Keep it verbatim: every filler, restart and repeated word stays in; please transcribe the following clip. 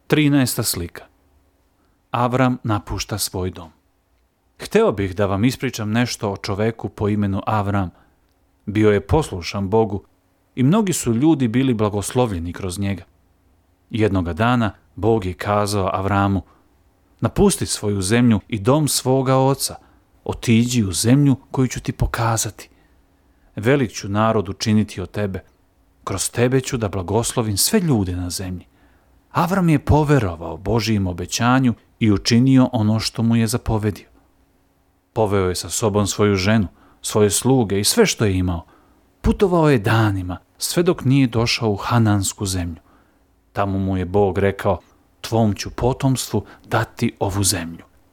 Trinaesta slika. Avram napušta svoj dom. Hteo bih da vam ispričam nešto o čoveku po imenu Avram. Bio je poslušan Bogu i mnogi su ljudi bili blagoslovljeni kroz njega. Jednoga dana Bog je kazao Avramu: napusti svoju zemlju i dom svoga oca, otiđi u zemlju koju ću ti pokazati. Velik ću narod učiniti od tebe, kroz tebe ću da blagoslovim sve ljude na zemlji. Avram je poverovao Božijem obećanju i učinio ono što mu je zapovedio. Poveo je sa sobom svoju ženu, svoje sluge i sve što je imao. Putovao je danima, sve dok nije došao u Hanansku zemlju. Tamo mu je Bog rekao: tvom ću potomstvu dati ovu zemlju.